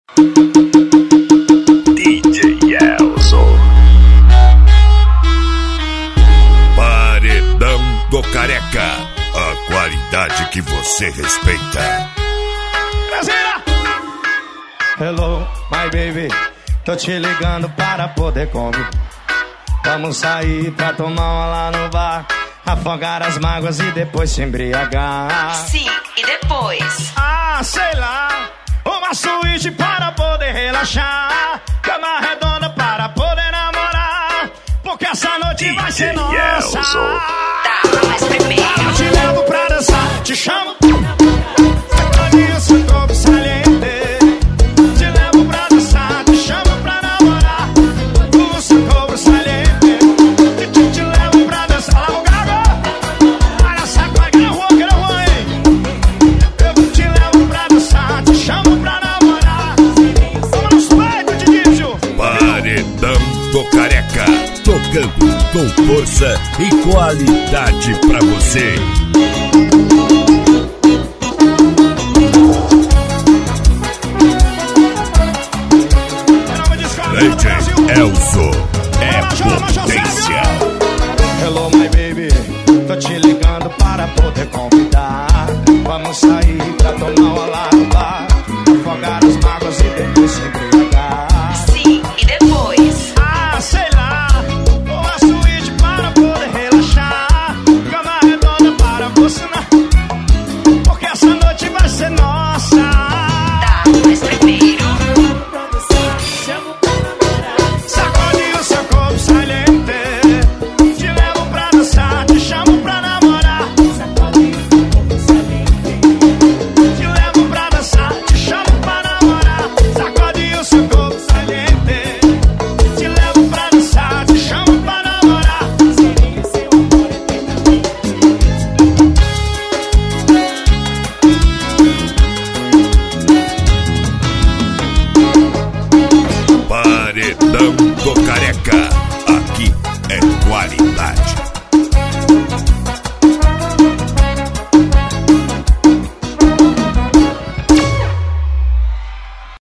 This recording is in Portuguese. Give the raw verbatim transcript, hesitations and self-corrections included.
D J Elzo. Paredão do Careca, a qualidade que você respeita. Brasília! Hello, my baby, tô te ligando para poder comer. Vamos sair pra tomar uma lá no bar, afogar as mágoas e depois se embriagar. Sim, e depois? Ah, sei lá, uma suíte para poder relaxar, cama redonda para poder namorar, porque essa noite vai ser nossa. Tá, mas primeiro eu te levo pra dançar, te chamo sacode seu corpo saliente. Te levo pra dançar, te chamo pra namorar, o seu corpo saliente. Te, te, te levo pra dançar, lá o gago, olha sacode que não rua, que não rua, hein. Eu te levo pra dançar, te chamo pra namorar. Vamos no peito, Didício. Paredão do Careca, tocando com força e qualidade pra você. D J Elzo é potência. Hello, my baby, tô te ligando para poder convidar. Vamos sair pra tomar uma lá no bar, afogar as mágoas e depois se embriagar. Sim, e depois? Ah, sei lá, uma suíte para poder relaxar, cama redonda para você não, porque essa noite vai ser nossa. Tá, mas primeiro sacode o seu corpo saliente. Te levo pra dançar, te chamo pra namorar. Te levo pra dançar, te chamo pra namorar. Sacode o seu corpo saliente. Te levo pra dançar, te chamo pra namorar. Paredão do Careca, aqui é qualidade.